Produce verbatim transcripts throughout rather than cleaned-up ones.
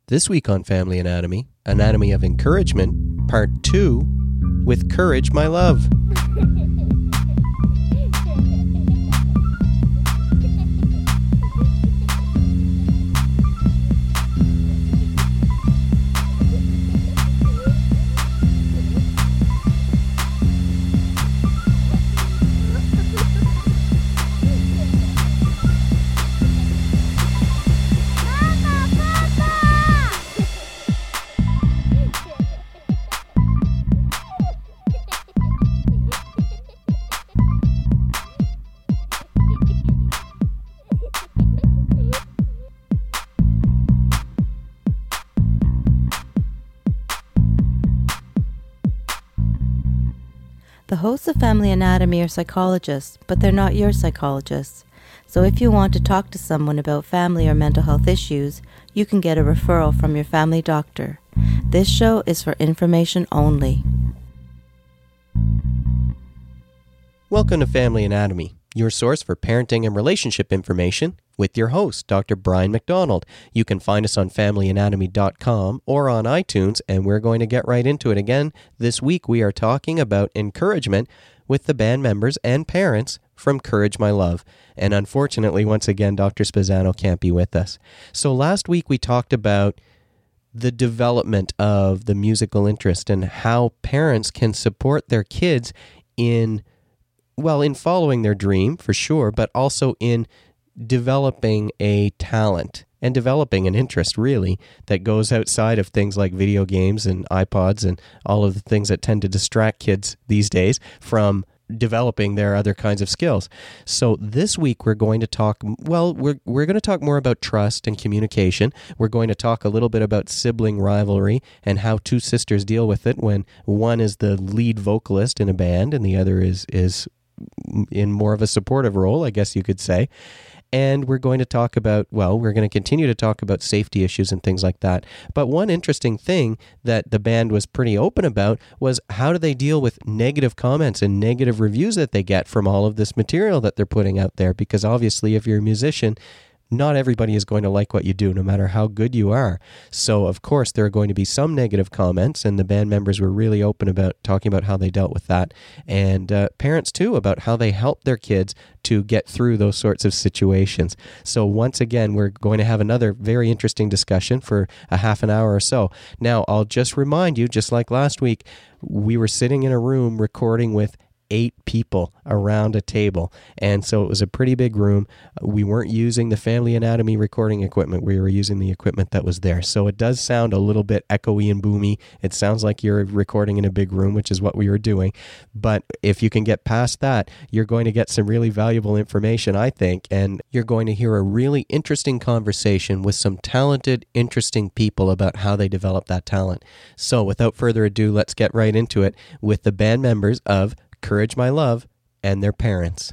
This week on Family Anatomy, Anatomy of Encouragement, Part two, with Courage, My Love. The hosts of Family Anatomy are psychologists, but they're not your psychologists. So if you want to talk to someone about family or mental health issues, you can get a referral from your family doctor. This show is for information only. Welcome to Family Anatomy, your source for parenting and relationship information, with your host, Doctor Brian McDonald. You can find us on family anatomy dot com or on iTunes, and we're going to get right into it again. This week we are talking about encouragement with the band members and parents from Courage, My Love. And unfortunately, once again, Doctor Spezzano can't be with us. So last week we talked about the development of the musical interest and how parents can support their kids in, well, in following their dream, for sure, but also in developing a talent and developing an interest, really, that goes outside of things like video games and iPods and all of the things that tend to distract kids these days from developing their other kinds of skills. So this week we're going to talk, well, we're we're going to talk more about trust and communication. We're going to talk a little bit about sibling rivalry and how two sisters deal with it when one is the lead vocalist in a band and the other is is in more of a supportive role, I guess you could say. And we're going to talk about, well, we're going to continue to talk about safety issues and things like that. But one interesting thing that the band was pretty open about was how do they deal with negative comments and negative reviews that they get from all of this material that they're putting out there? Because obviously, if you're a musician, not everybody is going to like what you do, no matter how good you are. So, of course, there are going to be some negative comments, and the band members were really open about talking about how they dealt with that. And uh, parents, too, about how they help their kids to get through those sorts of situations. So, once again, we're going to have another very interesting discussion for a half an hour or so. Now, I'll just remind you, just like last week, we were sitting in a room recording with eight people around a table. And so it was a pretty big room. We weren't using the Family Anatomy recording equipment. We were using the equipment that was there. So it does sound a little bit echoey and boomy. It sounds like you're recording in a big room, which is what we were doing. But if you can get past that, you're going to get some really valuable information, I think. And you're going to hear a really interesting conversation with some talented, interesting people about how they develop that talent. So without further ado, let's get right into it with the band members of Courage, My Love, and their parents.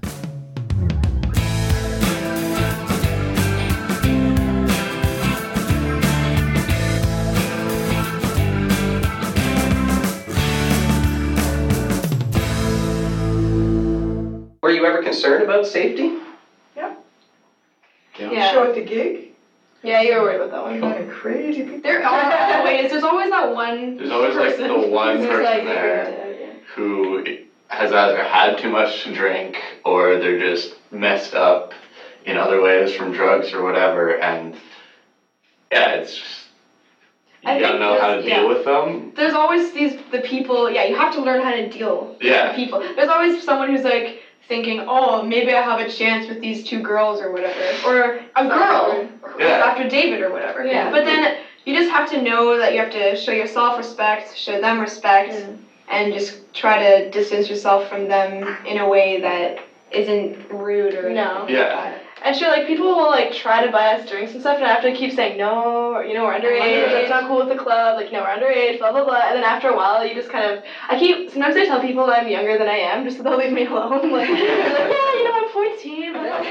Were you ever concerned about safety? Yeah. Yeah. yeah. Show at the gig? Yeah, you were worried about that one. Kind of crazy people. There are always, there's always that one There's always person like the one who's person like, there yeah. who has either had too much to drink or they're just messed up in other ways from drugs or whatever, and yeah, it's just, you I gotta think know how to there's- deal yeah. with them. There's always these, the people, yeah, you have to learn how to deal Yeah. with people. There's always someone who's like thinking, oh, maybe I have a chance with these two girls or whatever, or a girl, Yeah. after David or whatever. Yeah. But then you just have to know that you have to show yourself respect, show them respect, Mm. and just try to distance yourself from them in a way that isn't rude or No. Yeah. And sure, like, people will, like, try to buy us drinks and stuff, and I have to keep saying, no, you know, we're underage, that's not cool with the club, like, no, we're underage, blah, blah, blah, and then after a while, you just kind of, I keep, sometimes I tell people that I'm younger than I am, just so they'll leave me alone, like, they're like, yeah, you know, I'm fourteen, blah, blah,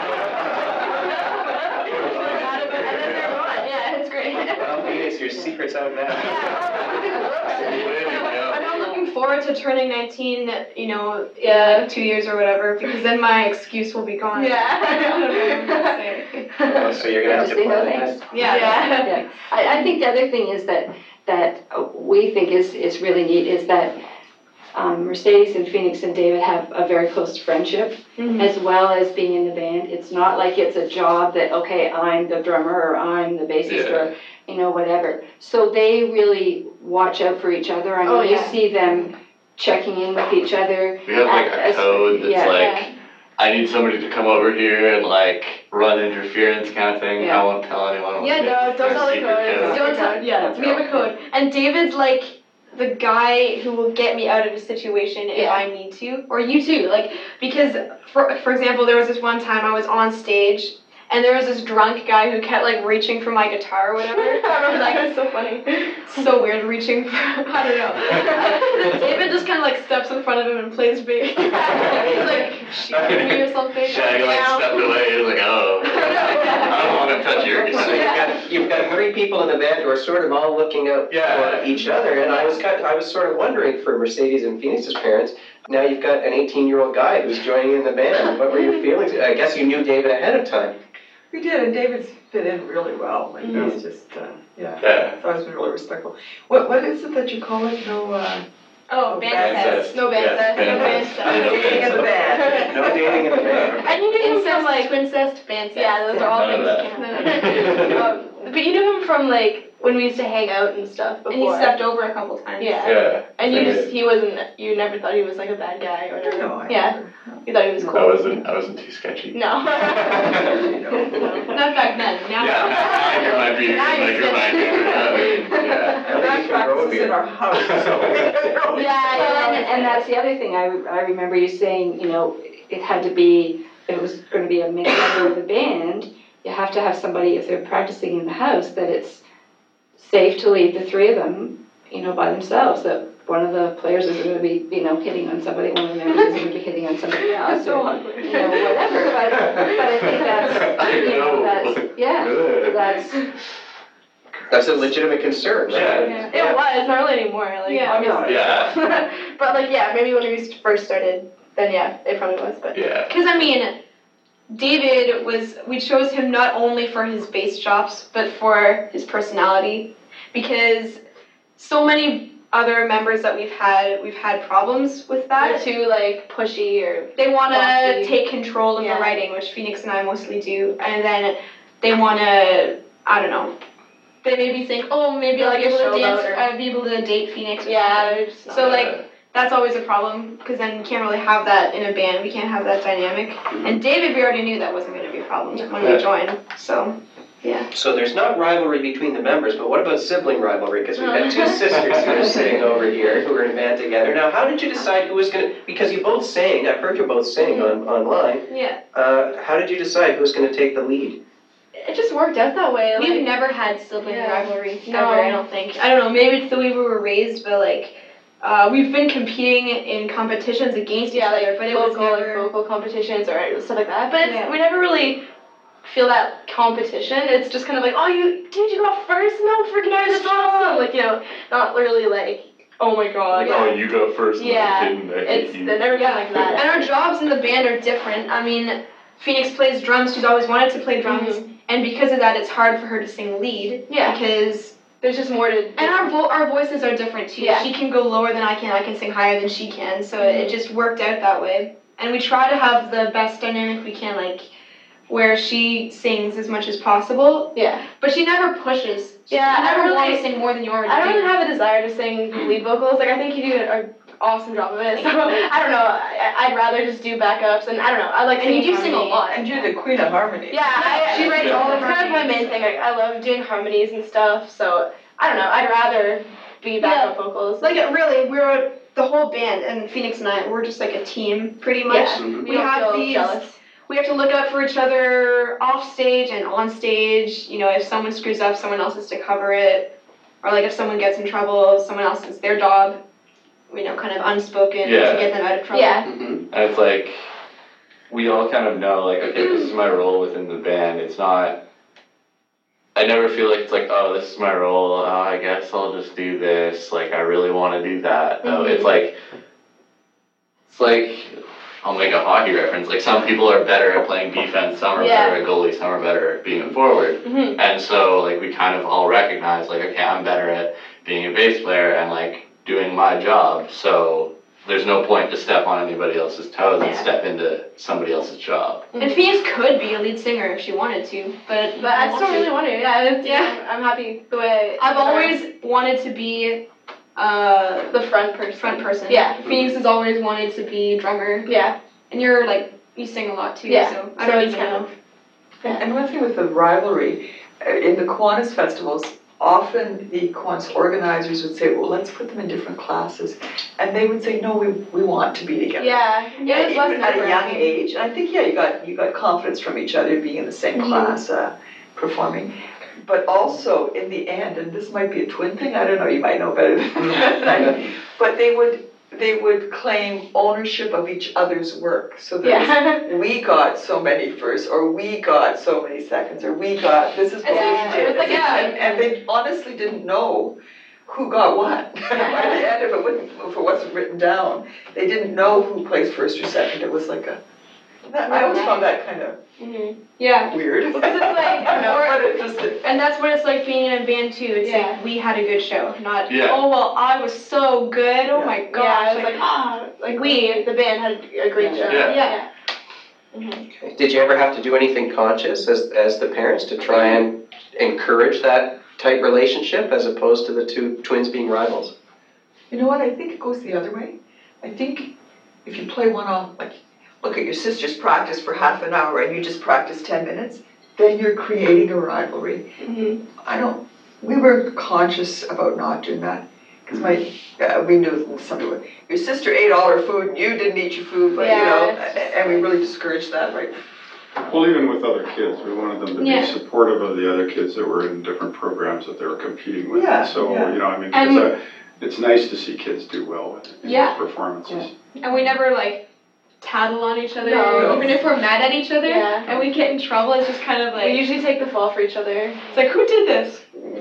blah. And then they're gone, yeah, it's great. Well, it's your secret's out now. I'm not looking looking forward to turning nineteen, you know, Yeah. in like two years or whatever, because then my excuse will be gone. Yeah. I don't know what I'm gonna say. Oh, so you're gonna have to Just say no plan thanks. ahead. Yeah. Yeah. Yeah, I, I think the other thing is that, that uh, we think is, is really neat is that um, Mercedes and Phoenix and David have a very close friendship, Mhm. as well as being in the band. It's not like it's a job that, okay, I'm the drummer or I'm the bassist Yeah. or, you know, whatever. So they really watch out for each other. I know Oh, you yeah. see them checking in with each other. We have like a As- code that's yeah. like, I need somebody to come over here and like run interference kind of thing. Yeah. I won't tell anyone. Yeah, no, don't tell the Secret code. Don't tell. Yeah, we have a code. And David's like the guy who will get me out of a situation if Yeah. I need to, or you too. Like because for for example, there was this one time I was on stage. And there was this drunk guy who kept like reaching for my guitar or whatever. I remember like, that. It was so funny. so weird reaching for I don't know. David just kind of like steps in front of him and plays bass. He's like shooting me or something. Shag like Yeah. stepped away. He's like, oh, I don't want to touch your So you've guitar. got, you've got three people in the band who are sort of all looking out Yeah. for each other, and I was kind of, I was sort of wondering for Mercedes and Phoenix's parents, now you've got an eighteen-year-old guy who's joining in the band. What were your feelings? I guess you knew David ahead of time. We did, and David's fit in really well. Like, Yeah. he's just, uh, yeah. Yeah. So I was really respectful. What What is it that you call it? No, uh, Oh, Band band Band sets. No band Yeah, sets. No band band sets. sets. I know dating in the band. No dating in the band. And you knew him Incest, from like, twincest, band sets. yeah, those are all None of things that. that can happen. um, But you knew him from like when we used to hang out and stuff before. And he stepped over a couple times. Yeah. Yeah. And you Yeah. just, he wasn't, you never thought he was like a bad guy or whatever. no, I Yeah. never. You thought he was cool. I wasn't. I wasn't too sketchy. No. Not back then. Now. Yeah, now you might be Now you're like your mind. Yeah. I think That you can grow a practice is in beard. our house, so. Yeah, and, and that's the other thing. I, I remember you saying, you know, it had to be, if it was going to be a main member of the band, you have to have somebody, if they're practicing in the house, that it's safe to leave the three of them, you know, by themselves. That one of the players is going to be, you know, hitting on somebody, one of the members is going to be hitting on somebody else, That's so or, awkward. you know, whatever. But, but I think that's, you know, that's, yeah, that's, That's a legitimate concern, right? Yeah. It was, not really anymore. Like, Yeah. obviously. Yeah. But like, yeah, maybe when we first started, then yeah, it probably was. But Yeah. Because I mean, David was. We chose him not only for his bass chops, but for his personality. Because so many other members that we've had, we've had problems with they're that. too like pushy or They want to bossy. take control of Yeah. the writing, which Phoenix and I mostly do, and then they want to. I don't know. They maybe think, oh, maybe They're I'll like be a able to dance. showboater. I'll be able to date Phoenix. Or yeah. something. They're just not So, really- like, that's always a problem because then you can't really have that in a band. We can't have that dynamic. And David, we already knew that wasn't going to be a problem when we Yeah. joined. So, yeah. So there's not rivalry between the members, but what about sibling rivalry? Because we've got two sisters who are sitting over here who are in a band together. Now, how did you decide who was going to, because you both sang, I've heard you both sing on, online, Yeah. uh, how did you decide who was going to take the lead? it just worked out that way. Like, We've never had sibling Yeah. rivalry. No. Ever, I don't think. I don't know. Maybe it's the way we were raised, but like, uh, we've been competing in competitions against yeah, each like other, but it was vocal, never. like vocal competitions or stuff like that. But it's, Yeah. we never really feel that competition. It's just kind of like, oh, you dude, you got first? No freaking out, that's awesome. Like, you know, not really like, oh my god. Like, oh, you go first. and Yeah. I didn't. I hate It's you. they're never been like that. And our jobs in the band are different. I mean, Phoenix plays drums. She's always wanted to play drums, and because of that, it's hard for her to sing lead. Yeah. Because There's just more to. and our vo- our voices are different too. Yeah. She can go lower than I can. I can sing higher than she can. So it just worked out that way. And we try to have the best dynamic we can, like where she sings as much as possible, Yeah. but she never pushes. She Yeah, I never really- want to sing more than you already I don't do. even have a desire to sing lead vocals. Like, I think you do an awesome job of it. So I don't know. I, I'd rather just do backups, and I don't know. I like And singing you do sing a harmony. lot. And you're the queen of harmony. Yeah, I, She writes Yeah. all the It's kind of my main thing. Like, I love doing harmonies and stuff. So I don't know. I'd rather be backup vocals. Like it really, we're the whole band, and Phoenix and I, we're just like a team, pretty much. Yeah. Mhm. we We don't have feel these. jealous. We have to look out for each other off stage and on stage. You know, if someone screws up, someone else has to cover it, or like if someone gets in trouble, someone else it's their job. You know, kind of unspoken Yeah. to get them out of trouble. Yeah. Mm-hmm. And it's like, we all kind of know, like, okay, this is my role within the band. It's not, I never feel like it's like, oh, this is my role. Oh, I guess I'll just do this. Like, I really want to do that. No, Mm-hmm. it's like, it's like, I'll make a hockey reference. Like, some people are better at playing defense. Some are Yeah. better at goalie. Some are better at being a forward. Mm-hmm. And so, like, we kind of all recognize, like, okay, I'm better at being a bass player and, like, doing my job. So there's no point to step on anybody else's toes and Yeah. step into somebody else's job. And Phoenix could be a lead singer if she wanted to, but But I still really want to. Yeah, it's, Yeah. yeah. I'm happy the way I've always wanted to be uh, the front person. front person. Yeah. Phoenix has always wanted to be drummer, Yeah. and you're like you sing a lot too. Yeah. So I So don't it's even kind know. of- And one thing with the rivalry, uh, in the Kiwanis festivals, often the Kiwanis organizers would say, well, let's put them in different classes. And they would say, no, we, we want to be together. Yeah. Yeah. It was less Even at a young nerve-wracking. age. And I think, yeah, you got you got confidence from each other being in the same Mhm. class, uh, performing. But also, in the end, and this might be a twin thing, I don't know, you might know better than I, but they would they would claim ownership of each other's work. So that Yeah. we got so many firsts, or we got so many seconds, or we got, this is what Yeah, we did. it was like, yeah. and, and they honestly didn't know who got what. By the end, if it, wouldn't, if it wasn't written down, they didn't know who placed first or second. It was like a, I always found that kind of Mm-hmm. Yeah. weird. Because it's like, I know, or- but it just, And that's what it's like being in a band too. It's Yeah. like we had a good show, not Yeah. oh well I was so good. Oh Yeah. my gosh. Yeah, I was like, like, ah, like we- we, the band had a great show. Yeah. Yeah. Okay. Did you ever have to do anything conscious as, as the parents to try and encourage that tight relationship as opposed to the two twins being rivals? you know what, I think it goes the other way. I think if you play one off, like, look at your sisters practice for half an hour and you just practice ten minutes, then you're creating a rivalry. Mm-hmm. I don't, we were conscious about not doing that. Because my, uh, we knew somebody would, your sister ate all her food and you didn't eat your food, but you know, Yeah. and we really discouraged that, right? Well, even with other kids, we wanted them to Yeah. be supportive of the other kids that were in different programs that they were competing with. Yeah, So, yeah. you know, I mean, And- it's, a, it's nice to see kids do well in Yeah. those performances. And we never like tattle on each other, No. even if we're mad at each other, Yeah. and we get in trouble. It's just kind of We like usually take the fall for each other. it's like who did this?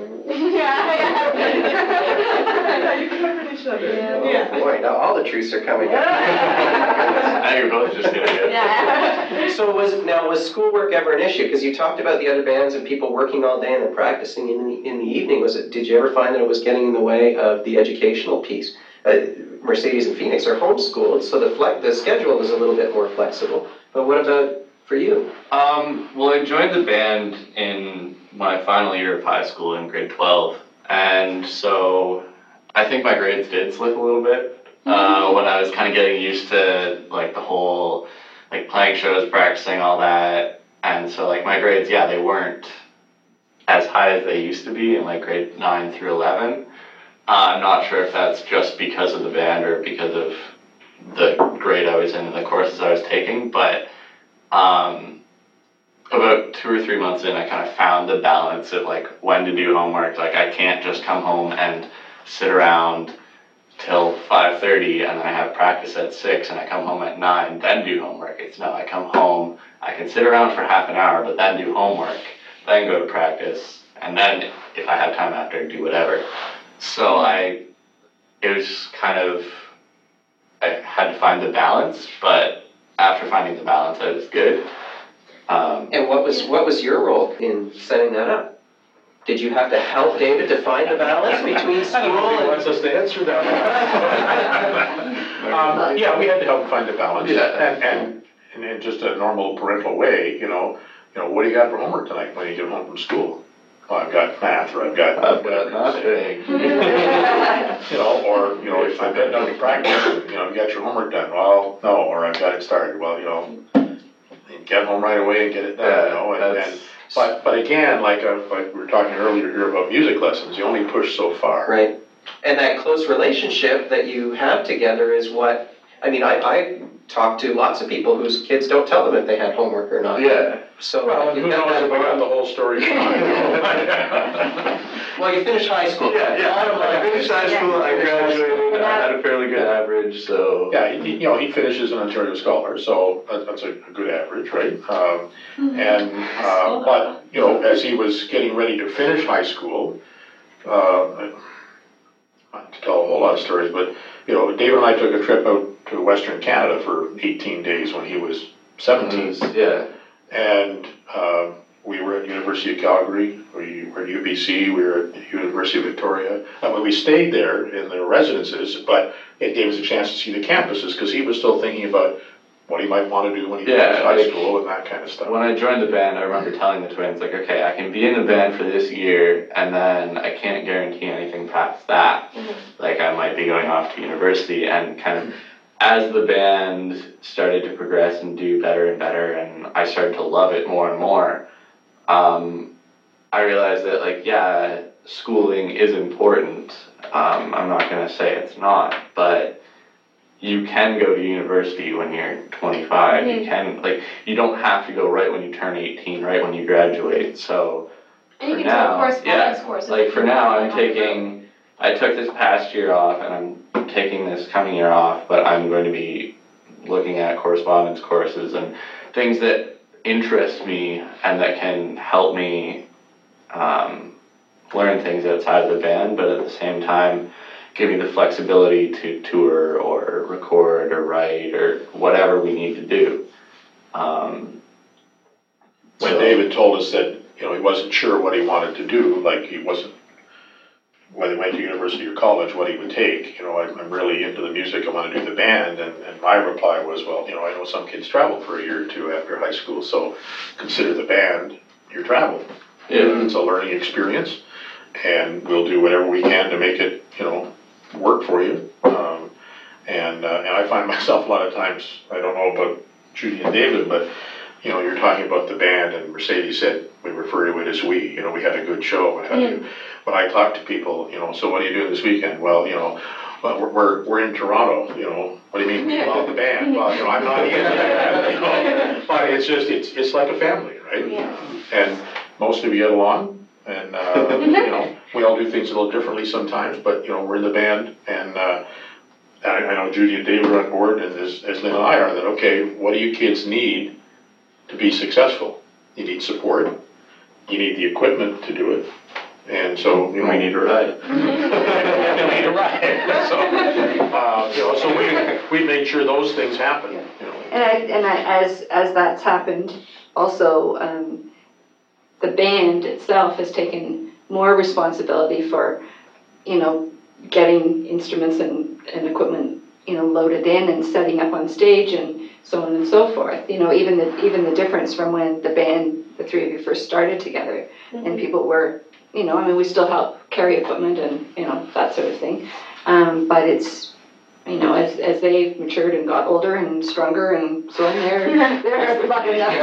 yeah, yeah. You covered each other. Yeah. Oh, boy, now all the truths are coming out. Now you're both just doing it. Yeah. So was now was schoolwork ever an issue? Because you talked about the other bands and people working all day and then practicing in the in the evening. Was it? Did you ever find that it was getting in the way of the educational piece? Uh, Mercedes and Phoenix are homeschooled, so the flex, the schedule is a little bit more flexible. But what about for you? Um, well, I joined the band in my final year of high school in grade twelve, and so I think my grades did slip a little bit uh, when I was kind of getting used to like the whole like playing shows, practicing, all that, and so like my grades, yeah, they weren't as high as they used to be in like grade nine through eleven. Uh, I'm not sure if that's just because of the band or because of the grade I was in and the courses I was taking, but um, about two or three months in, I kind of found the balance of like when to do homework. Like I can't just come home and sit around till five thirty and then I have practice at six and I come home at nine, then do homework. It's no, I come home, I can sit around for half an hour, but then do homework, then go to practice, and then if I have time after, do whatever. So I, it was kind of, I had to find the balance, but after finding the balance, it was good. Um, And what was what was your role in setting that up? Did you have to help David to find the balance between school I don't know if he and... wants us to answer that. um, yeah, we had to help him find a balance, Yeah. and, and and in just a normal parental way, you know, you know, what do you got for homework tonight when you get home from school? Oh, I've got math, or I've got I've whatever got you say. nothing. You know, or you know, if I've been down to practice, you know, you got your homework done. Well, no, or I've got it started. Well, you know, get home right away and get it done. You know, and, that's- and but but again, like uh, like we were talking earlier here about music lessons, you only push so far. Right. And that close relationship that you have together is what, I mean, I, I talk to lots of people whose kids don't tell them if they had homework or not. Yeah. So Well, you who got knows that if I got the going. whole story behind. Well, you finished high school. Yeah, yeah. Bottom line, I finished high school, I graduated, I had a fairly good average, so. Yeah, he, you know, he finishes an Ontario Scholar, so that- that's a a good average, right? Um, And, uh, but, you know, as he was getting ready to finish high school, uh, not to tell a whole lot of stories, but, you know, David and I took a trip out to Western Canada for eighteen days when he was seventeen. Yeah. And um, we were at University of Calgary, we were at U B C, we were at University of Victoria. I mean, we stayed there in their residences, but it gave us a chance to see the campuses, because he was still thinking about what he might want to do when he Yeah, finished high like, school and that kind of stuff. When I joined the band, I remember telling the twins, like, okay, I can be in the band for this year, and then I can't guarantee anything past that. Mhm. Like, I might be going off to university, and kind of as the band started to progress and do better and better, and I started to love it more and more, um, I realized that, like, yeah, schooling is important. Um, I'm not going to say it's not, but you can go to university when you're twenty-five. Mhm. You can, like, you don't have to go right when you turn eighteen, right when you graduate. So, And you for can take now, correspondence yeah, courses. like, if for you now, want I'm to go. taking, I took this past year off, and I'm taking this coming year off, but I'm going to be looking at correspondence courses and things that interest me and that can help me um, learn things outside of the band, but at the same time, give me the flexibility to tour or record or write or whatever we need to do. Um, When so- David told us that, you know, he wasn't sure what he wanted to do, like he wasn't, whether he went to university or college, what he would take, you know, I'm, I'm really into the music, I want to do the band, and, and my reply was, well, you know, I know some kids travel for a year or two after high school, so consider the band your travel. Yeah. It's a learning experience, and we'll do whatever we can to make it, you know, work for you. Um, and, uh, and I find myself a lot of times, I don't know about Judy and David, but, you know, you're talking about the band, and Mercedes said, we refer to it as we, you know, we had a good show, what have you. When I talk to people, you know, so what are you doing this weekend? Well, you know, well, we're, we're, we're in Toronto, you know, what do you mean, well, the band, well, you know, I'm not in there, you know, but it's just, it's, it's like a family, right? Yeah. And most of you get along, and, uh, you know, we all do things a little differently sometimes, but, you know, we're in the band, and, uh, I, I know Judy and David are on board, and as, as Lynn and I are, that, okay, what do you kids need to be successful? You need support, you need the equipment to do it, and so, you know. We need a ride. We need a ride, so, uh, you know, so we, we made sure those things happen, you know. And I, and I, as, as that's happened, also, um, the band itself has taken more responsibility for, you know, getting instruments and, and equipment, you know, loaded in and setting up on stage and so on and so forth. You know, even the, even the difference from when the band, the three of you first started together, Mm-hmm. and people were, you know, I mean, we still help carry equipment and, you know, that sort of thing. Um, but it's, you know, as, as they've matured and got older and stronger and so on, they're, they're fucking up.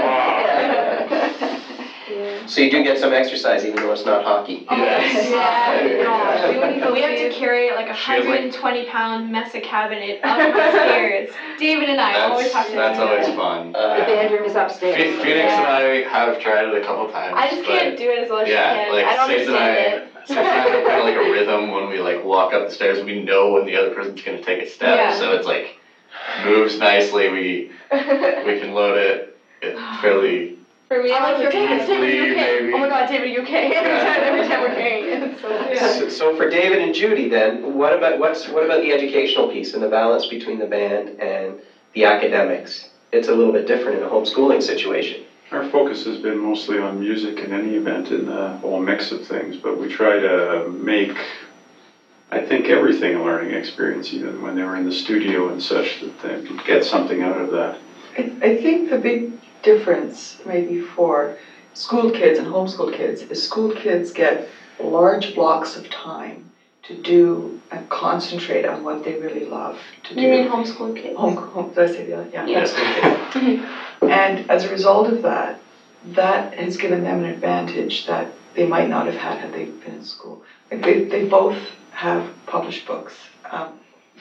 Yeah. So you do get some exercise even though it's not hockey. Yes. Yeah. Yeah. We wouldn't We have to carry like a She has, like- hundred and twenty pound mesa cabinet up the stairs. David and I always That's, have to. that's do always that. fun. The Uh, band room is Phoe- upstairs. Phoenix and I have tried it a couple times. I just can't but do it as well as yeah, she can. like I don't Stace and I, understand it. Stace and I have kind of like a rhythm when we like walk up the stairs. We know when the other person's gonna take a step, Yeah. so it's like moves nicely. We we can load it. It's fairly. For me, I'm like, David, David, you okay? Maybe. Oh my god, David, you okay? Every Yeah. time, every time we're carrying it. So, yeah. So, so for David and Judy then, what about what's what about the educational piece and the balance between the band and the academics? It's a little bit different in a homeschooling situation. Our focus has been mostly on music in any event and the whole mix of things, but we try to make, I think, everything a learning experience, even when they were in the studio and such, that they could get something out of that. I, I think the big difference maybe for school kids and homeschool kids is school kids get large blocks of time to do and concentrate on what they really love to do. You mean homeschool kids? Home, home, did I say the other? Yeah, Yeah. homeschool kids. And as a result of that, that has given them an advantage that they might not have had had they been in school. Like they, they both have published books. Um,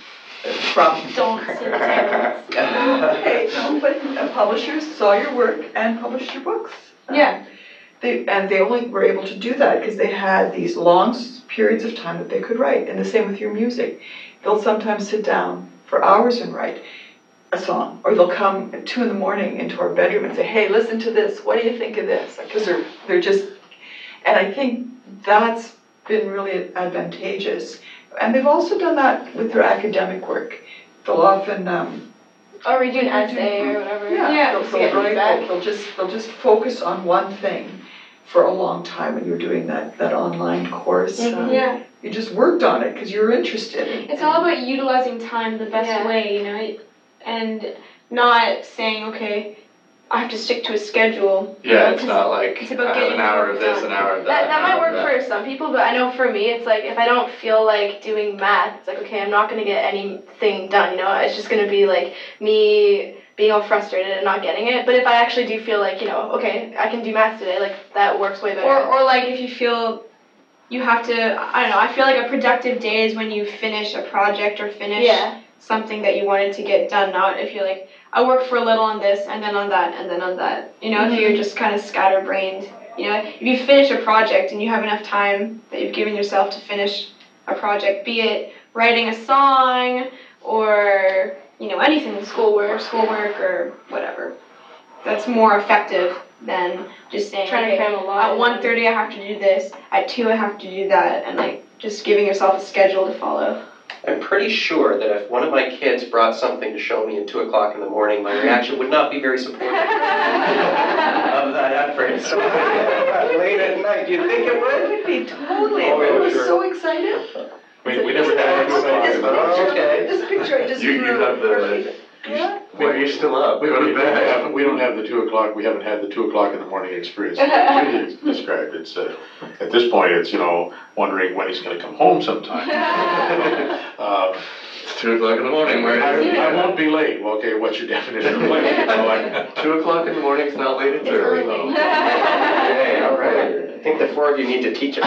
from. Don't say the titles. Okay, no, but uh, publishers saw your work and published your books. Yeah. They, and they only were able to do that because they had these long s- periods of time that they could write. And the same with your music. They'll sometimes sit down for hours and write a song. Or they'll come at two in the morning into our bedroom and say, hey, listen to this. What do you think of this? Because they're, they're just, and I think that's been really advantageous. And they've also done that with their academic work. They'll often, um, Or redo an essay or whatever. yeah, Yeah, they'll, to they'll get write, feedback. they'll, they'll just they'll just focus on one thing for a long time when you're doing that, that online course. Mhm. Um, Yeah. You just worked on it because you were interested. It's all about utilizing time the best Yeah. way, you know, and not saying, okay, I have to stick to a schedule. you know, Yeah, it's 'cause not like it's about I have getting an hour of work this, done. an hour of that. That, that an might hour work of that. for some people, but I know for me, it's like if I don't feel like doing math, it's like, okay, I'm not going to get anything done, you know? It's just going to be like me being all frustrated and not getting it. But if I actually do feel like, you know, okay, I can do math today, like that works way better. Or, or like if you feel you have to, I don't know, I feel like a productive day is when you finish a project or finish yeah. something that you wanted to get done. Not if you're like, I work for a little on this and then on that and then on that. You know, Mhm. if you're just kind of scatterbrained. You know, if you finish a project and you have enough time that you've given yourself to finish a project, be it writing a song or, you know, anything, schoolwork, schoolwork or whatever. That's more effective than just saying, Trying to okay, cram a lot at in. one thirty I have to do this, at two I have to do that, and like just giving yourself a schedule to follow. I'm pretty sure that if one of my kids brought something to show me at two o'clock in the morning, my reaction would not be very supportive of that effort. So late at night, do you think it It would? would be totally. Oh, yeah, I was sure. so excited. We, we never had Look at this any picture. Okay. This picture I just You, you drew. have the. Yeah. Well, you're still up. We, Go we, to don't bed. have, we don't have the two o'clock, we haven't had the two o'clock in the morning experience that Judy described. It's, uh, at this point, it's, you know, wondering when he's gonna come home sometime. Uh, It's two o'clock in the morning. Where I, is he? I won't be late. Well, okay, what's your definition of late? You know, like, Two o'clock in the morning is not late. It's early. early. Okay, all right. I think the four of you need to teach him.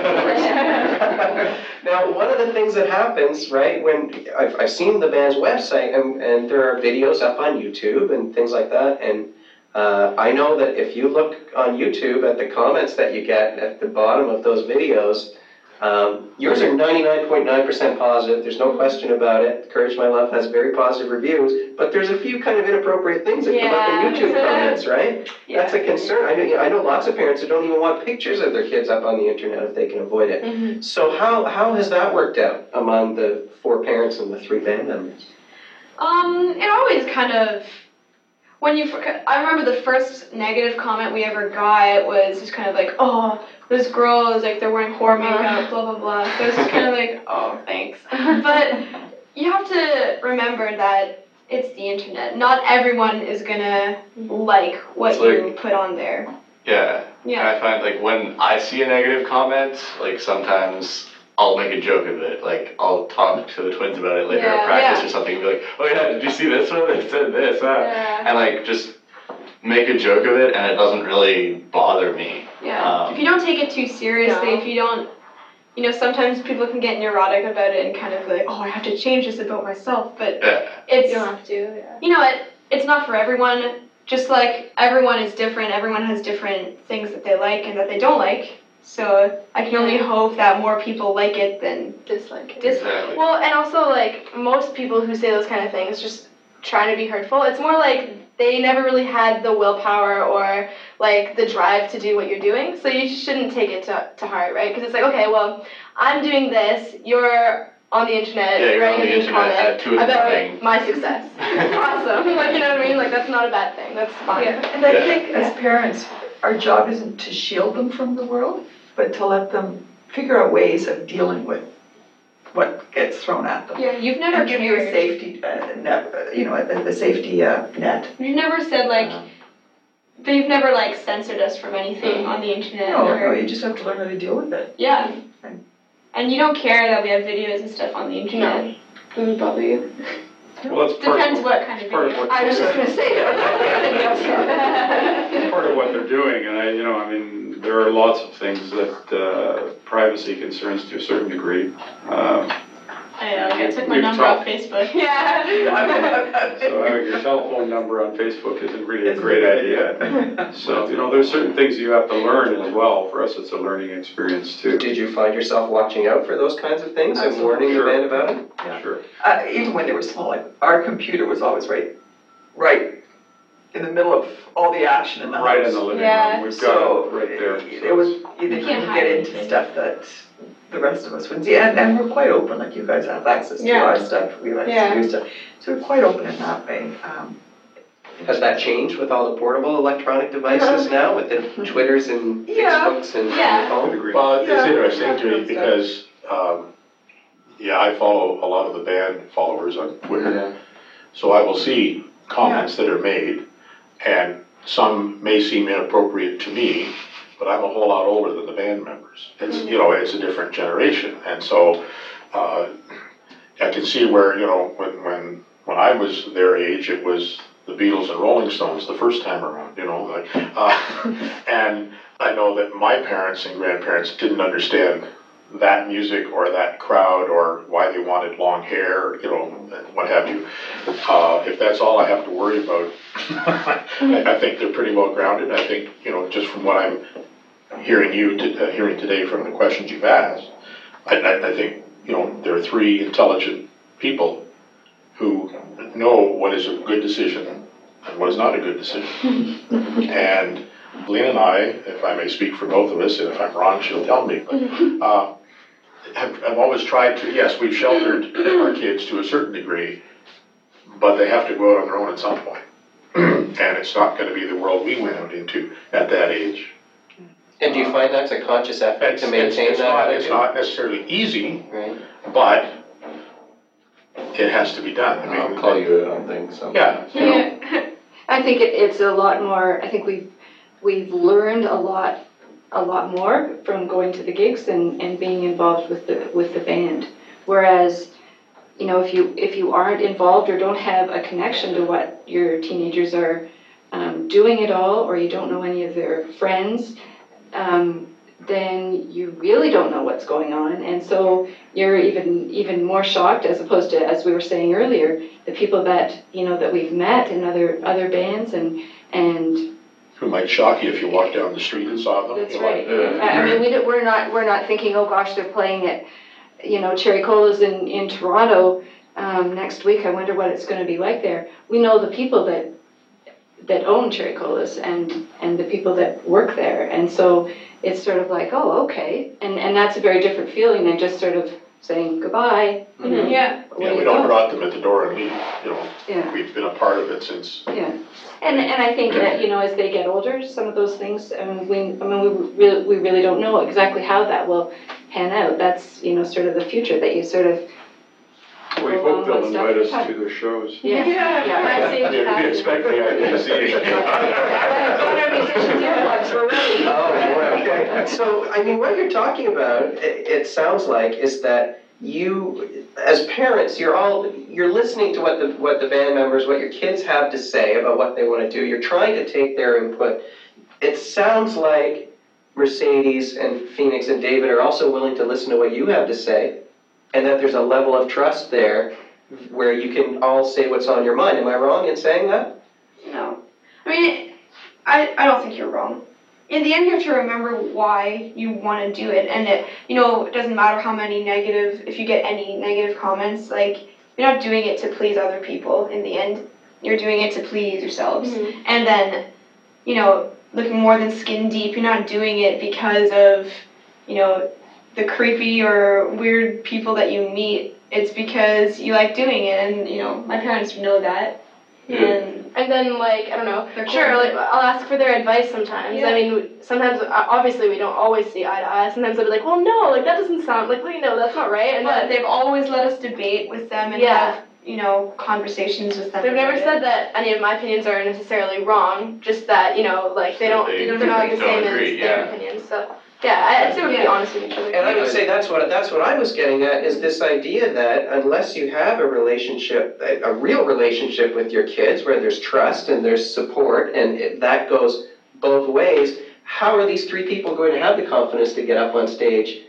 Now, one of the things that happens, right, when I've, I've seen the band's website and, and there are videos up on YouTube and things like that, and uh, I know that if you look on YouTube at the comments that you get at the bottom of those videos, um, yours are ninety-nine point nine percent positive, there's no question about it. Courage My Love has very positive reviews, but there's a few kind of inappropriate things that come up in Yeah. YouTube comments, right? Yeah. That's a concern. I know, I know lots of parents who don't even want pictures of their kids up on the internet if they can avoid it. Mhm. So how, how has that worked out among the four parents and the three band members? Um, it always kind of, when you, I remember the first negative comment we ever got was just kind of like, oh, those girls, like, they're wearing whore makeup, blah, blah, blah. So it's just kind of like, oh, thanks. But you have to remember that it's the internet. Not everyone is gonna like what It's you like- put on there. Yeah. And Yeah. I find like when I see a negative comment, like sometimes I'll make a joke of it. Like I'll talk to the twins about it later Yeah, at practice yeah. or something and be like, oh yeah, did you see this one? It said this, huh? Yeah. And like just make a joke of it and it doesn't really bother me. Yeah. Um, If you don't take it too seriously, No. if you don't, you know, sometimes people can get neurotic about it and kind of like, oh, I have to change this about myself. But Yeah. it's, You don't have to, yeah. you know, it, it's not for everyone. Just like everyone is different, everyone has different things that they like and that they don't like. So I can only hope that more people like it than Dislike it. dislike. Exactly. Well, and also, like, most people who say those kind of things just trying to be hurtful. It's more like they never really had the willpower or, like, the drive to do what you're doing. So you shouldn't take it to, to heart, right? Because it's like, okay, well, I'm doing this. You're on the internet Yeah, you're writing on a the mean internet comment at two in the about morning. my success. Awesome. Like, you know what I mean? Like, that's not a bad thing. That's fine. Yeah. And I Yeah. think as parents, our job isn't to shield them from the world, but to let them figure out ways of dealing with what gets thrown at them. Yeah, you've never And give you a cared. safety, uh, net, uh, you know, a, a safety uh, net. You've never said like, but you've never like censored us from anything on the internet. No, or, no, you just have to learn how to deal with it. Yeah. And- And you don't care that we have videos and stuff on the internet. Does it bother you? well, that's part Depends of, what kind of part of video. what- I was just going to say that. part of what they're doing, and I, you know, I mean, there are lots of things that uh, privacy concerns to a certain degree. Um, I, like, I took my We've number talked- off Facebook. Yeah. So having your telephone number on Facebook isn't really a great idea. So, you know, there's certain things you have to learn as well. For us, it's a learning experience too. Did you find yourself watching out for those kinds of things and warning the Sure. band about it? Yeah. Sure. Uh, even when they were small, like, our computer was always right, right in the middle of all the action in the Right house. in the living Yeah. room, we've got So, it right there. it was, you can't couldn't hide get into anything. stuff that the rest of us wouldn't see, and, and we're quite open, like you guys have access to Yeah. our stuff, we have Yeah. access to your stuff, so we're quite open in that way. Um, Has that changed with all the portable electronic devices now, with the Twitters and Yeah. Facebooks and Yeah. I would phone? agree. Well, it's Yeah. interesting to me because, um, yeah, I follow a lot of the band followers on Twitter. So I will see comments that are made, and some may seem inappropriate to me, but I'm a whole lot older than the band members. It's, you know, it's a different generation, and so, uh, I can see where, you know, when, when, when I was their age, it was the Beatles and Rolling Stones the first time around, you know, like, uh, and I know that my parents and grandparents didn't understand that music or that crowd or why they wanted long hair, you know, and what have you. Uh, if that's all I have to worry about, I, I think they're pretty well grounded. I think, you know, just from what I'm hearing you, to, uh, hearing today from the questions you've asked, I, I, I think, you know, there are three intelligent people who know what is a good decision and what is not a good decision. And Lena and I, if I may speak for both of us, and if I'm wrong, she'll tell me, but, uh, have, have always tried to, yes, we've sheltered our kids to a certain degree, but they have to go out on their own at some point. And it's not gonna be the world we went out into at that age. And do you find that's a conscious effort It's, to it's, maintain it's that? not, it's attitude? not necessarily easy, Right. but it has to be done. I mean, I'll call you out on things Yeah, sometimes. you know, Yeah, I think it, it's a lot more, I think we've, we've learned a lot, a lot more from going to the gigs and, and being involved with the, with the band. Whereas, you know, if you, if you aren't involved or don't have a connection to what your teenagers are um, doing at all, or you don't know any of their friends, um, then you really don't know what's going on, and so you're even even more shocked, as opposed to, as we were saying earlier, the people that, you know, that we've met in other other bands, and and who might shock you if you walk down the street and saw them. that's you know, right. uh, I I mean, we don't, we're not we're not thinking, oh gosh, they're playing at, you know, Cherry Cola's in in Toronto um, next week. I wonder what it's going to be like there. We know the people that that own Cherry Cola's and and the people that work there, and so it's sort of like, oh, okay, and and that's a very different feeling than just sort of saying goodbye. You know, Yeah. away Yeah, you we don't go. drop them at the door and leave, you know, Yeah, we've been a part of it since. yeah, and and I think that, you know, as they get older, some of those things, I mean, we I mean we really we really don't know exactly how that will pan out. That's, you know, sort of the future that you sort of. We go hope along they'll one step invite at a us time. to their shows. Yeah. Yeah. Yeah. I see what you Yeah, we have. expect the idea to see. Got our musicians' earplugs, we're ready. Oh, boy, okay. So, I mean, what you're talking about, it, it sounds like, is that you, as parents, you're all, you're listening to what the, what the band members, what your kids have to say about what they want to do. You're trying to take their input. It sounds like Mercedes and Phoenix and David are also willing to listen to what you have to say, and that there's a level of trust there where you can all say what's on your mind. Am I wrong in saying that? No. I mean, I, I don't think you're wrong. In the end, you have to remember why you want to do it. And, it, you know, it doesn't matter how many negative, if you get any negative comments, like, you're not doing it to please other people in the end. You're doing it to please yourselves. Mhm. And then, you know, looking more than skin deep, you're not doing it because of, you know, the creepy or weird people that you meet. It's because you like doing it, and, you know, my parents know that. And And then, like, I don't know, They're sure, cool. like, I'll ask for their advice sometimes. Yeah. I mean, sometimes, uh, obviously, we don't always see eye to eye. Sometimes they'll be like, well, no, like, that doesn't sound, like, well, you know, that's not right. And but then they've always let us debate with them and Yeah. have, you know, conversations with them. they've never about said it. that any of my opinions are necessarily wrong, just that, you know, like, they don't, They they're not the don't same agree, as their yeah. opinions. So, yeah, I- I'd say we would be Yeah. honest with each other. And I would say that's what that's what I was getting at, is this idea that unless you have a relationship, a, a real relationship with your kids, where there's trust and there's support, and it, that goes both ways, how are these three people going to have the confidence to get up on stage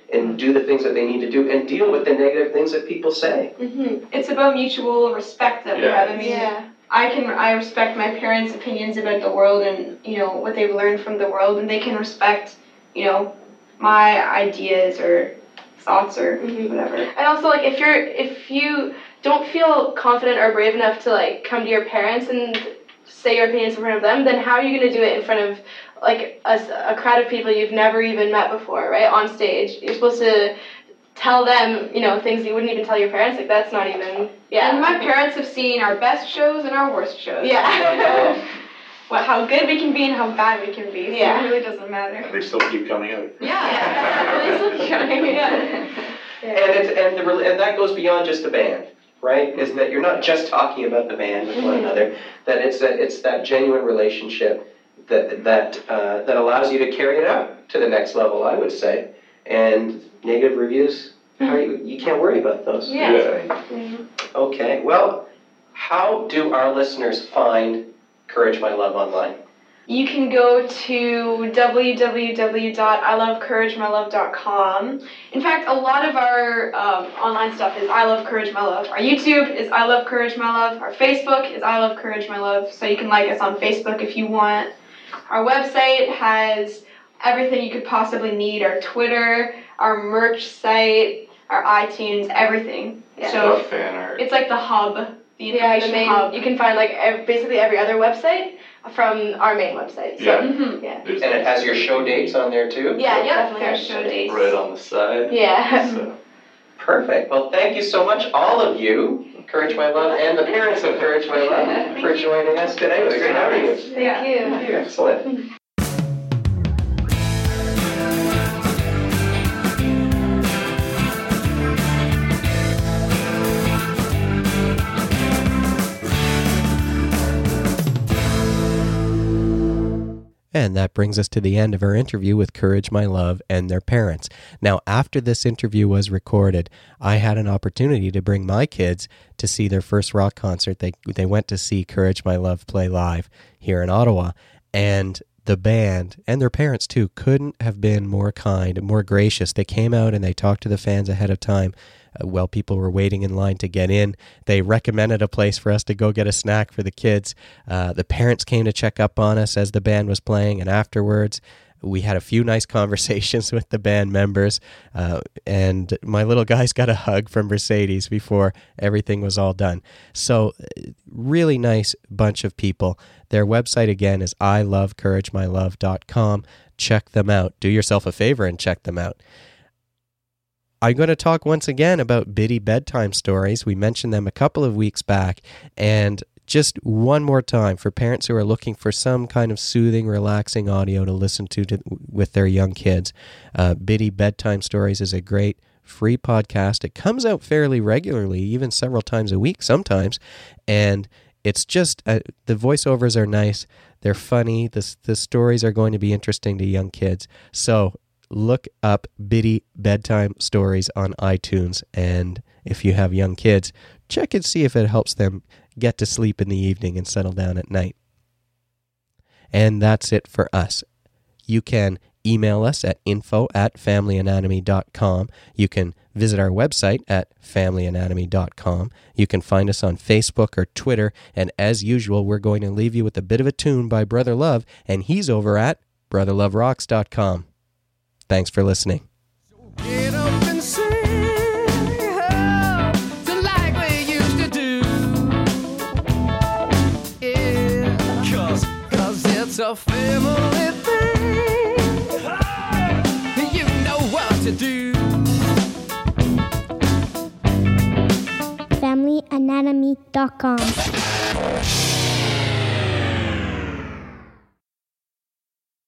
and do the things that they need to do and deal with the negative things that people say. Mm-hmm. It's about mutual respect that we Yeah. have. I mean, Yeah. I can I respect my parents' opinions about the world and, you know, what they've learned from the world, and they can respect, you know, my ideas or thoughts or Mhm. whatever. And also, like, if you're, if you don't feel confident or brave enough to, like, come to your parents and say your opinions in front of them, then how are you going to do it in front of, like, a, a crowd of people you've never even met before, right, on stage? You're supposed to tell them, you know, things you wouldn't even tell your parents. Like, that's not even, yeah. And my parents have seen our best shows and our worst shows. Yeah. What, how good we can be and how bad we can be. So Yeah. it really doesn't matter. They still keep coming out. Yeah. They still keep coming, yeah. And it's, and the rel- and that goes beyond just the band, right? Is that you're not just talking about the band with one another. That it's a, it's that genuine relationship that that uh, that allows you to carry it out to the next level, I would say. And negative reviews, how are you, you can't worry about those. Yeah. Yeah. Okay. Well, how do our listeners find Courage My Love online? You can go to w w w dot i love courage my love dot com. In fact, a lot of our um, online stuff is I Love Courage My Love. Our YouTube is I Love Courage My Love. Our Facebook is I Love Courage My Love, so you can like us on Facebook if you want. Our website has everything you could possibly need. Our Twitter, our merch site, our iTunes, everything. Yeah. So Stuff, fan art. it's like the hub, the Yeah, the information main, hub. you can find, like, ev- basically every other website from our main website. So, Yeah. Mhm. yeah. There's And it has your show dates on there too? Yeah, Yeah, definitely. there's show dates. right on the side. Yeah. So. Perfect. Well, thank you so much, all of you, Courage My Love, and the parents of Courage My Love, for joining us today. It was great having you. Thank you. Excellent. And that brings us to the end of our interview with Courage My Love and their parents. Now, after this interview was recorded, I had an opportunity to bring my kids to see their first rock concert. They they went to see Courage My Love play live here in Ottawa. And the band and their parents, too, couldn't have been more kind, more gracious. They came out and they talked to the fans ahead of time uh, while people were waiting in line to get in. They recommended a place for us to go get a snack for the kids. Uh, the parents came to check up on us as the band was playing, and afterwards we had a few nice conversations with the band members, uh, and my little guys got a hug from Mercedes before everything was all done. So, really nice bunch of people. Their website, again, is i love courage my love dot com. Check them out. Do yourself a favor and check them out. I'm going to talk once again about Biddy Bedtime Stories. We mentioned them a couple of weeks back, and just one more time for parents who are looking for some kind of soothing, relaxing audio to listen to, to with their young kids. Uh, Biddy Bedtime Stories is a great free podcast. It comes out fairly regularly, even several times a week sometimes, and it's just, uh, the voiceovers are nice, they're funny, the, the stories are going to be interesting to young kids. So look up Biddy Bedtime Stories on iTunes, and if you have young kids, check and see if it helps them get to sleep in the evening and settle down at night. And that's it for us. You can email us at info at family anatomy dot com. You can visit our website at family anatomy dot com. You can find us on Facebook or Twitter. And as usual, we're going to leave you with a bit of a tune by Brother Love, and he's over at brother love rocks dot com. Thanks for listening. Get up and sing, oh, so like we used to do. Yeah, cause, cause it's a family thing. Oh, you know what to do. family anatomy dot com